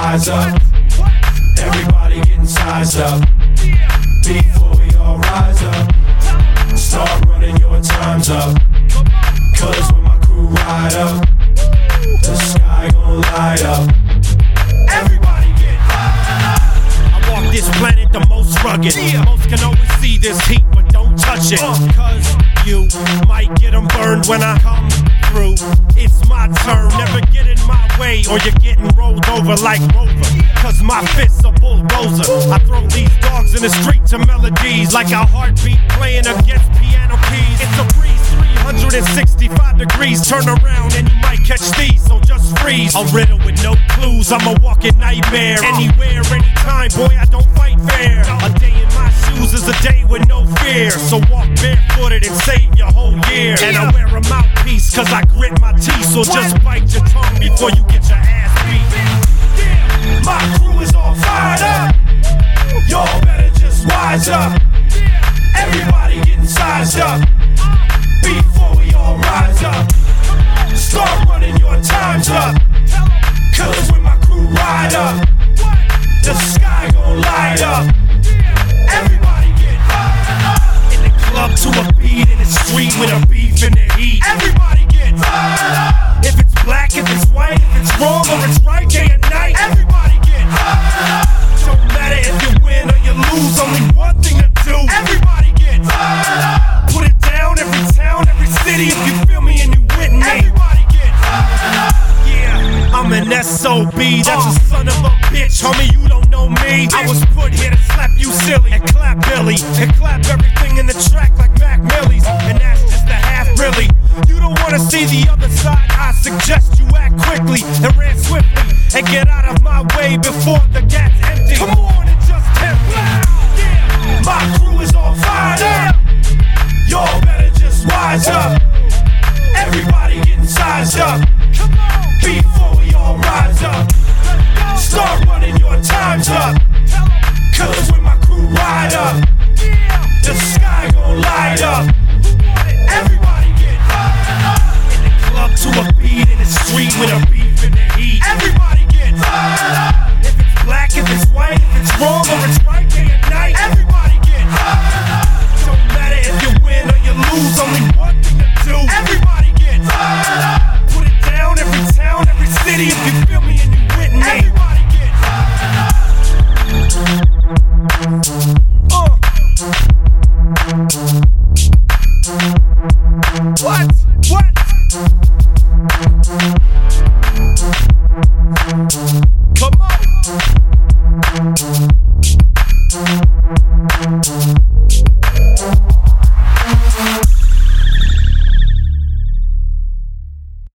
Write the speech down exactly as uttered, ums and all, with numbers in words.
rise up. Everybody getting sized up. Before we all rise up, start running your times up. Cause when my crew ride up, the sky gon' light up. Everybody get high. I walk this planet the most rugged. Most can always see this heat, but don't touch it. Cause you might get them burned when I come through. It's my turn, never get in my way or you're getting rolled over like Rover. Cause my fist's a bulldozer. I throw these dogs in the street to melodies like a heartbeat playing against piano keys. It's a breeze, three hundred sixty-five degrees. Turn around and you might catch these, so just freeze. A riddle with no clues, I'm a walking nightmare. Anywhere, anytime, boy, I don't fight fair. A day in my shoes is a day with no fear. So walk barefooted and save your whole year. And I wear a mouthpiece cause I grit my teeth. So just bite your tongue before you get your ass beat. Yeah, my crew is all fired up. Y'all better just wise up. Everybody getting sized up. Before we all rise up, start running your times up. Cause when my crew ride up, the sky gon' light up. Everybody get fired up. In the club to a beat, in the street with a beef in the heat. Everybody get fired up. If it's black, if it's white, if it's wrong or it's right, day and night. Everybody get fired up. Don't matter if you win or you lose, only one thing to do. Everybody get fired up. Put it down, every town, every city, if you feel me and you with me. Everybody get fired up. Yeah, I'm an S O B, that's a son of a bitch. Homie, you don't know me. I was put here to slap you silly and clap Billy and clap everything in the track like Mac Millie's. And that's just the half really. You don't wanna see the other side, I suggest you act quickly and ran swiftly and get out of my way before the gat's empty. Come